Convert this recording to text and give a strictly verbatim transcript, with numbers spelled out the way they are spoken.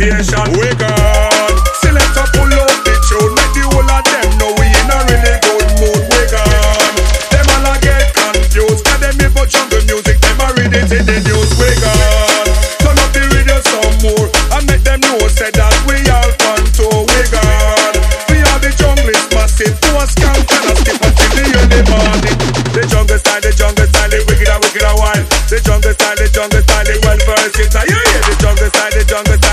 station. We gone. Select up pull up the tune, make the whole of them know we in a really good mood. We gone. Them all a get confused, cause them me for jungle music, them a read it in the news. We gone. Turn up the radio some more, and make them know say that